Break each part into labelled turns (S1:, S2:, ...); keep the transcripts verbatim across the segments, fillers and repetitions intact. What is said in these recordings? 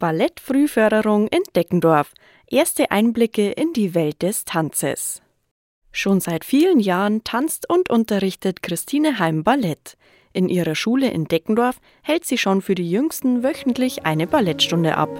S1: Ballett-Frühförderung in Deckendorf. Erste Einblicke in die Welt des Tanzes. Schon seit vielen Jahren tanzt und unterrichtet Christine Heim Ballett. In ihrer Schule in Deckendorf hält sie schon für die Jüngsten wöchentlich eine Ballettstunde ab.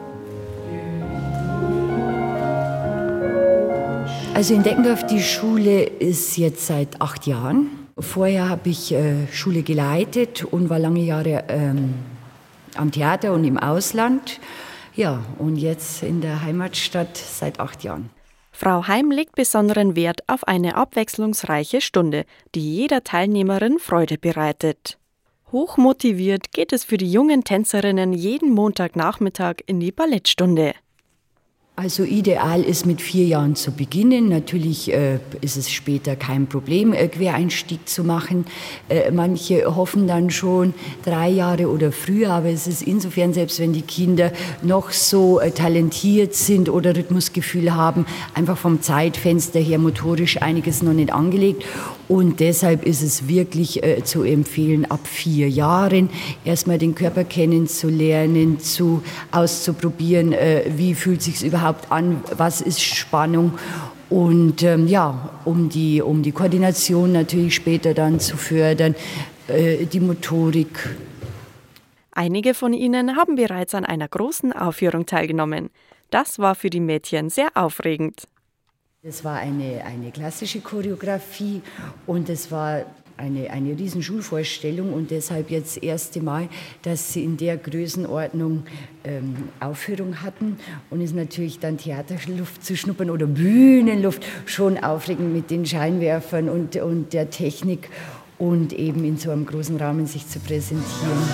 S2: Also in Deckendorf, die Schule ist jetzt seit acht Jahren. Vorher habe ich äh, Schule geleitet und war lange Jahre ähm, am Theater und im Ausland. Ja, und jetzt in der Heimatstadt seit acht Jahren.
S1: Frau Heim legt besonderen Wert auf eine abwechslungsreiche Stunde, die jeder Teilnehmerin Freude bereitet. Hochmotiviert geht es für die jungen Tänzerinnen jeden Montagnachmittag in die Ballettstunde.
S2: Also ideal ist mit vier Jahren zu beginnen. Natürlich äh, ist es später kein Problem, äh, Quereinstieg zu machen. Äh, manche hoffen dann schon drei Jahre oder früher, aber es ist insofern, selbst wenn die Kinder noch so äh, talentiert sind oder Rhythmusgefühl haben, einfach vom Zeitfenster her motorisch einiges noch nicht angelegt. Und deshalb ist es wirklich äh, zu empfehlen, ab vier Jahren erstmal den Körper kennenzulernen, zu, auszuprobieren, äh, wie fühlt sich's überhaupt an, was ist Spannung und ähm, ja, um die, um die Koordination natürlich später dann zu fördern, äh, die Motorik.
S1: Einige von ihnen haben bereits an einer großen Aufführung teilgenommen. Das war für die Mädchen sehr aufregend.
S2: Das war eine, eine klassische Choreografie und es war eine, eine riesen Schulvorstellung und deshalb jetzt das erste Mal, dass sie in der Größenordnung ähm, Aufführung hatten und ist natürlich dann Theaterluft zu schnuppern oder Bühnenluft schon aufregend mit den Scheinwerfern und, und der Technik und eben in so einem großen Rahmen sich zu präsentieren.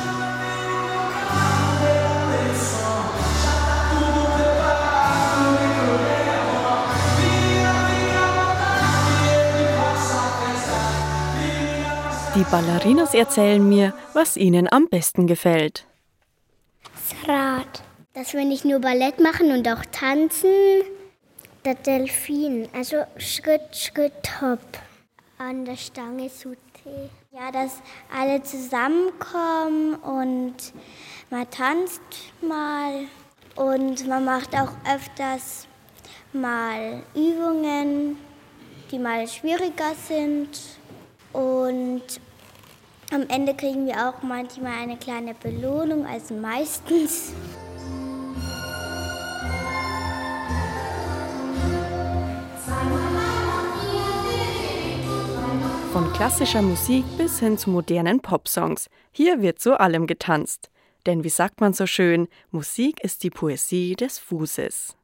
S1: Die Ballerinos erzählen mir, was ihnen am besten gefällt.
S3: Das Rad. Dass wir nicht nur Ballett machen und auch tanzen. Der Delfin, also Schritt, Schritt, Hopp. An der Stange Sute. Ja, dass alle zusammenkommen und man tanzt mal. Und man macht auch öfters mal Übungen, die mal schwieriger sind. Und am Ende kriegen wir auch manchmal eine kleine Belohnung, also meistens.
S1: Von klassischer Musik bis hin zu modernen Popsongs. Hier wird zu allem getanzt. Denn wie sagt man so schön, Musik ist die Poesie des Fußes.